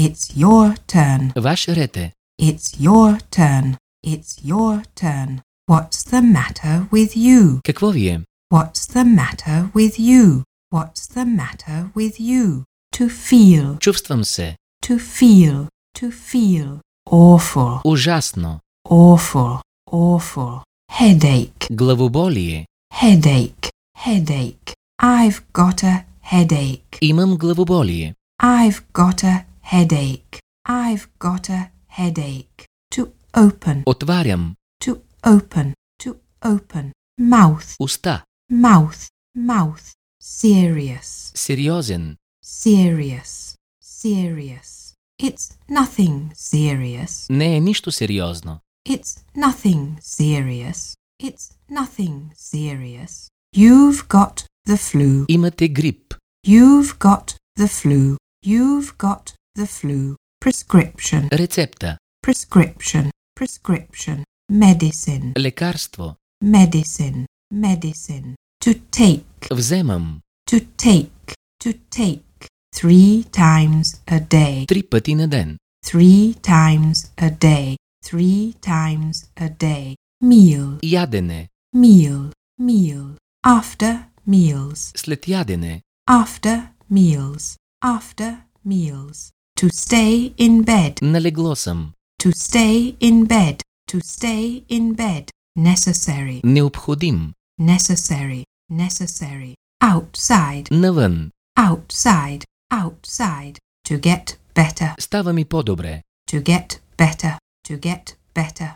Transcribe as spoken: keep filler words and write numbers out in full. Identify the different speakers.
Speaker 1: It's your turn.
Speaker 2: Ваш ред е.
Speaker 1: It's your turn. It's your turn. What's the matter with you?
Speaker 2: Какво ви е?
Speaker 1: What's the matter with you? What's the matter with you? To feel.
Speaker 2: Чувствам се.
Speaker 1: To feel. To feel. Awful.
Speaker 2: Ужасно.
Speaker 1: Awful. Awful. Headache.
Speaker 2: Главоболие.
Speaker 1: Headache. Headache. I've got a headache.
Speaker 2: Имам главоболие.
Speaker 1: I've got a headache. I've got a headache. To open.
Speaker 2: Отварям.
Speaker 1: To open. To open. Mouth.
Speaker 2: Уста.
Speaker 1: Mouth. Mouth. Serious.
Speaker 2: Сериозен.
Speaker 1: Serious. Serious. It's nothing serious.
Speaker 2: Не е нищо сериозно.
Speaker 1: It's nothing serious. It's nothing serious. You've got the flu.
Speaker 2: Имате грип.
Speaker 1: You've got the flu. You've got the flu. Prescription.
Speaker 2: Рецепта.
Speaker 1: Prescription. Prescription. Medicine.
Speaker 2: Лекарство.
Speaker 1: Medicine. Medicine. To take.
Speaker 2: Вземам.
Speaker 1: To take. To take. Three times a day.
Speaker 2: Три пъти на ден.
Speaker 1: Three times a day. Three times a day. Meal.
Speaker 2: Ядене.
Speaker 1: Meal. Meal. After meals.
Speaker 2: След ядене.
Speaker 1: After meals. After meals. To stay in bed.
Speaker 2: Налегло съм.
Speaker 1: To stay in bed. To stay in bed. Necessary.
Speaker 2: Необходим.
Speaker 1: Necessary. Necessary. Outside.
Speaker 2: Навън.
Speaker 1: Outside. Outside. To get better.
Speaker 2: Става ми по-добре.
Speaker 1: To get better. To get better.